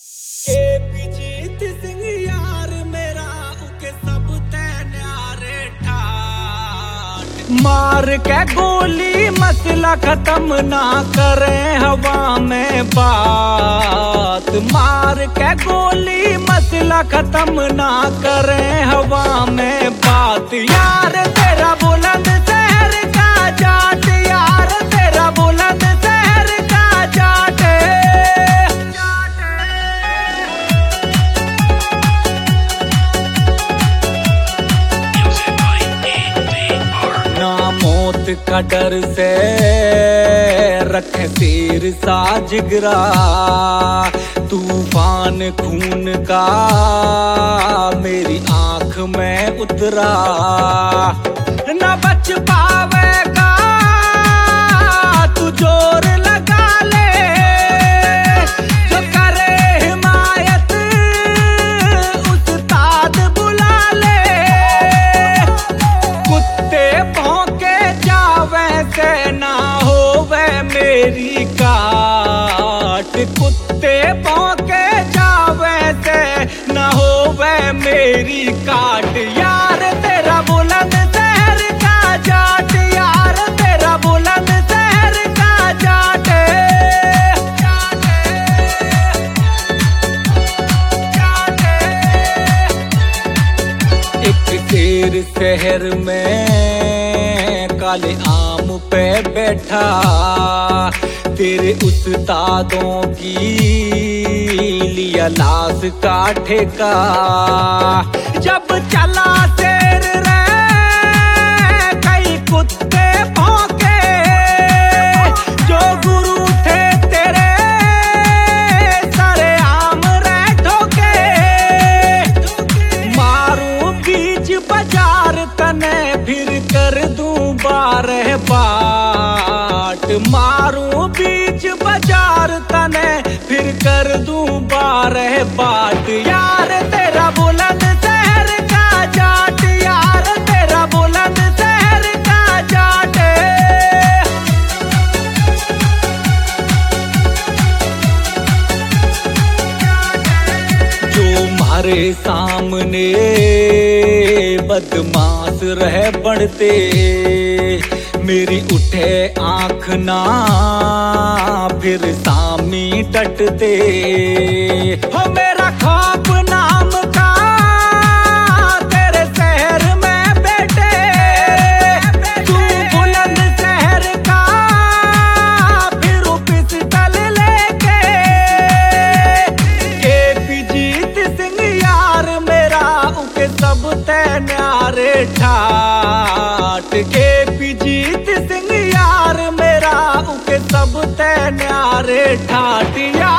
जीत सिंह यार मेरा उके सब ते न्यारे ठाट मार के गोली मसला खत्म ना करे हवा में बात। मार के गोली मसला खत्म ना करे हवा में बात। यार तेरा बुलंद शहर का जाट, यार तेरा बुलंद शहर का जाट। ना मौत का डर से रखे सिर सा जिगरा, तूफान खून का मेरी आंख में उतरा। न बच पावेगा तू जोर लगा ले, जो करे हिमायत उस्ताद बुला ले। कुत्ते भौंके जावे से ना होवे मेरी काट। कुत्ते भौंके जावे से ना होवे मेरी काट। यार तेरा बुलंद शहर का जाट, यार तेरा बुलंद शहर का जाट। एक शेर शहर में काले आम पे बैठा, तेरे उस्तादों की लिया लाश का ठेका। जब चला शेर रे कई कुत्ते भौंके, जो गुरु थे तेरे सारे आम रे ठोके। मारूं बीच बाजार तने फिर कर दूं बारह बाट। मारूं बीच बाजार तने फिर कर दूं बारह बाट। यार तेरा बुलंद शहर का जाट, यार तेरा बुलंद शहर का जाट। जो मारे सामने बदमाश रह बढ़ते, मेरी उठे आंख ना फिर सामी डटते। हो मेरा खौफ नाम का तेरे शहर में बेटे, तू बुलंद शहर का फिर पिस्टल लेके। जीत सिंह यार मेरा उके सब ते न्यारे ठाट। जीत सिंह यार मेरा उके सब ते न्यारे ठाट।